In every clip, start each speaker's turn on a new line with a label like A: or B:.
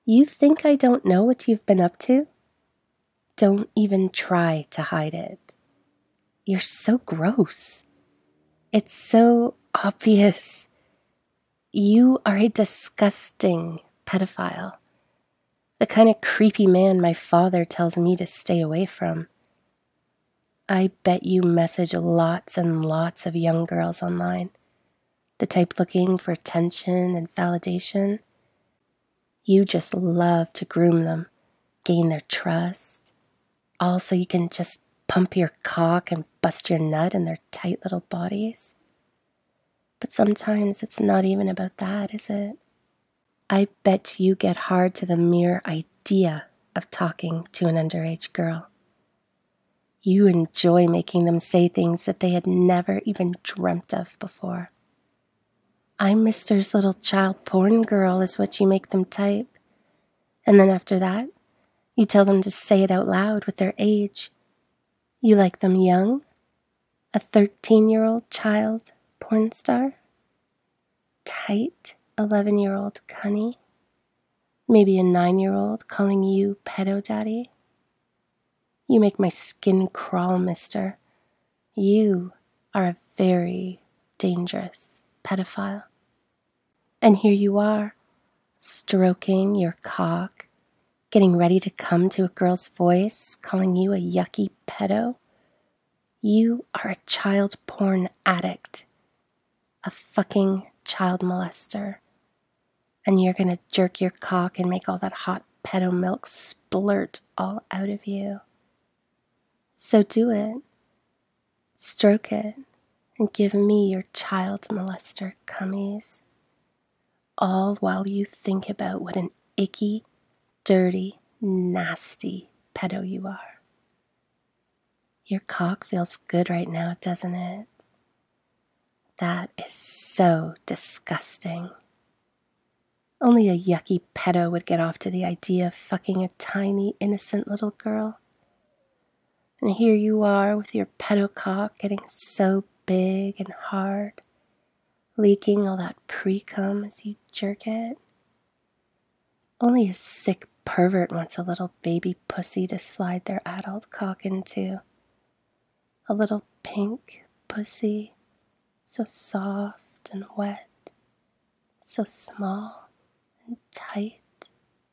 A: You think I don't know what you've been up to? Don't even try to hide it. You're so gross. It's so obvious. You are a disgusting pedophile. The kind of creepy man my father tells me to stay away from. I bet you message lots and lots of young girls online, the type looking for attention and validation. You just love to groom them, gain their trust, all so you can just pump your cock and bust your nut in their tight little bodies. But sometimes it's not even about that, is it? I bet you get hard to the mere idea of talking to an underage girl. You enjoy making them say things that they had never even dreamt of before. I'm Mister's little child porn girl is what you make them type. And then after that, you tell them to say it out loud with their age. You like them young? A 13-year-old child porn star? Tight 11-year-old cunny? Maybe a 9-year-old calling you pedo daddy? You make my skin crawl, mister. You are a very dangerous pedophile. And here you are, stroking your cock, getting ready to come to a girl's voice, calling you a yucky pedo. You are a child porn addict, a fucking child molester. And you're gonna jerk your cock and make all that hot pedo milk splurt all out of you. So do it. Stroke it and give me your child molester cummies. All while you think about what an icky, dirty, nasty pedo you are. Your cock feels good right now, doesn't it? That is so disgusting. Only a yucky pedo would get off to the idea of fucking a tiny, innocent little girl. And here you are with your pedo cock getting so big and hard, leaking all that pre-cum as you jerk it. Only a sick pervert wants a little baby pussy to slide their adult cock into. A little pink pussy, so soft and wet, so small and tight.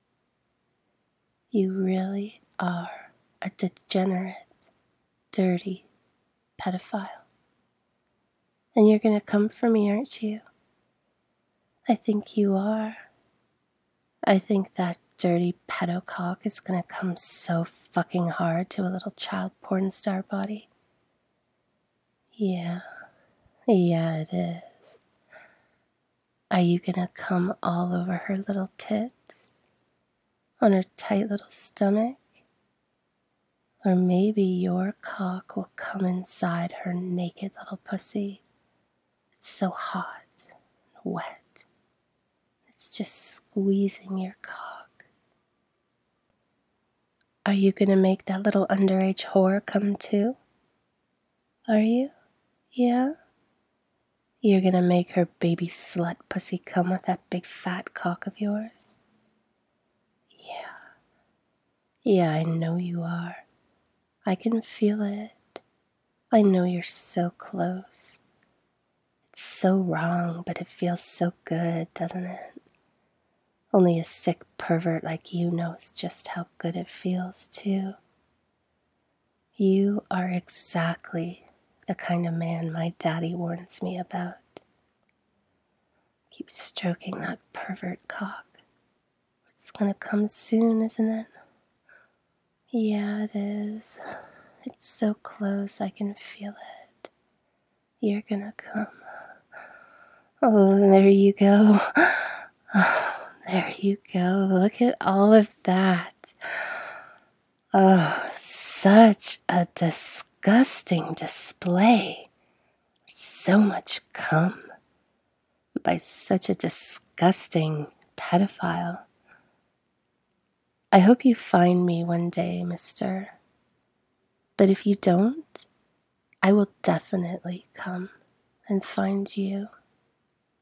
A: You really are a degenerate, dirty pedophile. And you're gonna come for me, aren't you? I think you are. I think that dirty pedo cock is gonna come so fucking hard to a little child porn star body. Yeah, it is. Are you gonna come all over her little tits? On her tight little stomach? Or maybe your cock will come inside her naked little pussy. It's so hot and wet. It's just squeezing your cock. Are you gonna make that little underage whore come too? Are you? Yeah? You're gonna make her baby slut pussy come with that big fat cock of yours? Yeah, I know you are. I can feel it. I know you're so close. It's so wrong, but it feels so good, doesn't it? Only a sick pervert like you knows just how good it feels, too. You are exactly the kind of man my daddy warns me about. Keep stroking that pervert cock. It's gonna come soon, isn't it? Yeah, it is. It's so close, I can feel it. You're gonna come. Oh, there you go. Oh, there you go. Look at all of that. Oh, such a disgusting display. So much cum by such a disgusting pedophile. I hope you find me one day, mister. But if you don't, I will definitely come and find you.